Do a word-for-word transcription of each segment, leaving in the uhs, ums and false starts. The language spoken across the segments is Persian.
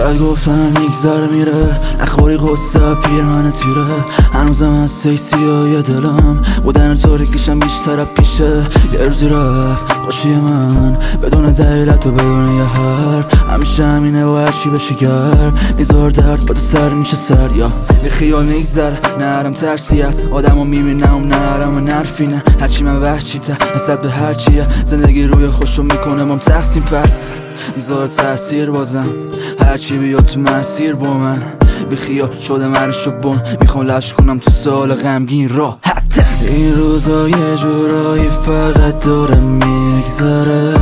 شاید گفتن میگذره میره، نخوری قصه پیرهن تیره. هنوزم از سکسیای دلم بودن تاریکیشم بیشتر پیشه. یه روزی رفت خوشی من بدون دلیلت و بدون یه حرف، همیشه همینه و هرچی بشه گرم میذار درد با تو سر میشه سر. یا یه خیال میگذره نرم ترسی هست آدم رو میبینم نرم و نرفینه. هرچی من وحشی ته نسبت به هرچیه، زندگی روی خوشو میکنه مام تقسیم پس میذار تاثیر بازم هرچی بیاد تو مسیر با من. بی خیال شده مرش و بون میخوام لش کنم تو سال غمگین راه. حتی این روزا یه جورایی فقط داره میگذره،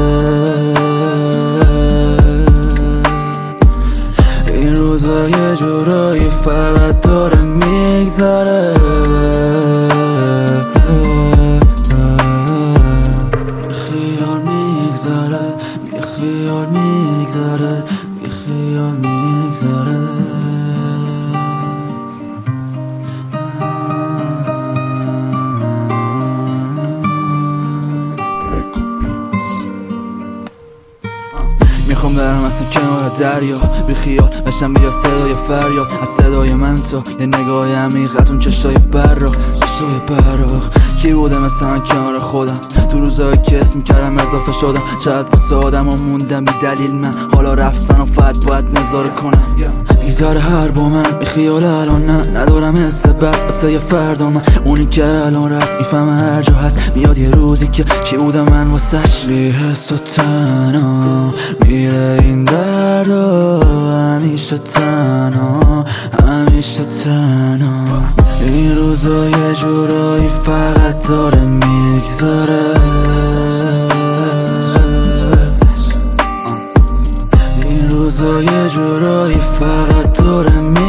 این روزا یه جورایی فقط داره میگذره. خیال میگذره بی خیال میگذره بی خیال میگذره. میخوام برم اصلا کنار دریا بی خیال بشم بیا صدای فریاد از صدای من تو یه نگاه عمیقت اون چشای براق چشای براق. کی بوده مثل من کنار خودم تو روزایی که اسم کردم اضافه شدم. شاید واسه آدم ها موندم بی دلیل من حالا رفتن و فقط باید نظاره کنم. میگذره هر با من بی خیال الان نه ندارم حس بد واسه یه فردا من. اونی که الان رفت میفهمه هر جا هست میاد یه روزی که چی بودم من واسش بی حس و تنها میره این درد و همیشه تنها همیشه تنها. این روزا یه جورایی فقط داره میگذره، این روزا یه جورایی فقط داره میگذره.